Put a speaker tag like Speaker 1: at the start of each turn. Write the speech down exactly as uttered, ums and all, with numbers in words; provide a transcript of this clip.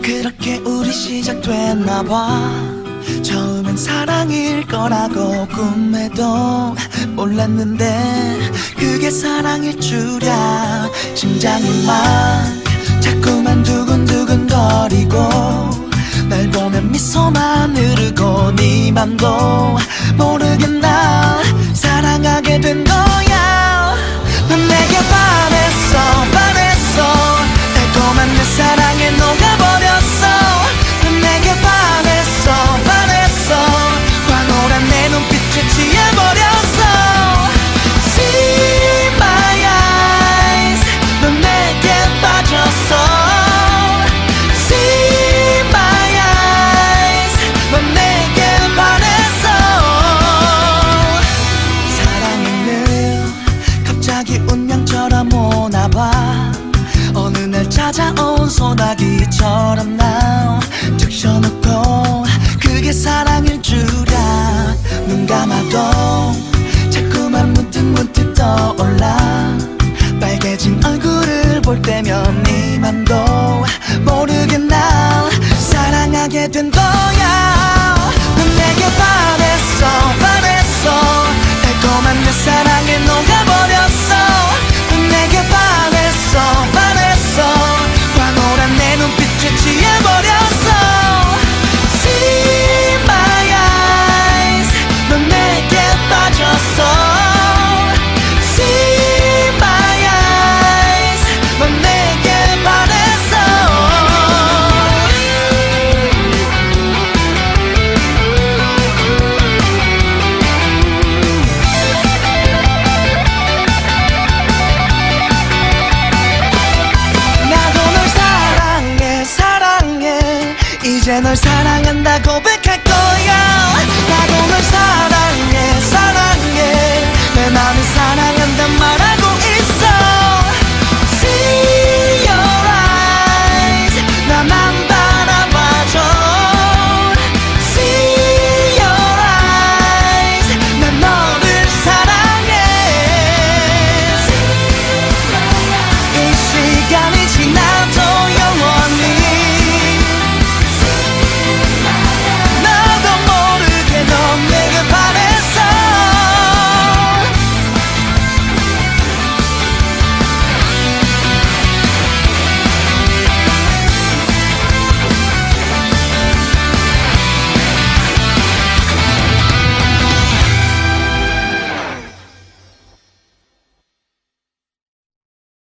Speaker 1: 그렇게 우리 시작됐나봐. 처음엔 사랑일 거라고 꿈에도 몰랐는데 그게 사랑일 줄이야. 심장이 막 자꾸만 두근두근거리고 날 보면 미소만 흐르고 네 맘도 모르게 날 사랑하게 된 거야. 넌 내게 반했어 반했어 달콤한 내 사랑에 녹아버렸어. 넌 내게 반했어 반했어 환호란 내 눈빛에 취해버렸어. See my eyes 넌 내게 빠졌어. See my eyes 넌 내게 반했어. 사랑은 갑자기 운명처럼 오나봐. 어느 날 찾아온 소나기처럼 나 적셔놓고 그게 사랑일 줄이야. 눈 감아도 자꾸만 문득문득 떠올라. 빨개진 얼굴을 볼 때면 네 맘도 모르게 날 사랑하게 된 거야. 넌 내게 반했어 반했어 달콤한 내 사랑에 녹아버렸어. 넌 내게 반했어 반했어 환호란 내 눈빛에 취해버렸어. See my eyes 넌 내게 빠졌어. See my eyes 넌 내게 반했어. 나도 널 사랑해 사랑해 이제 널 사랑한다 고백.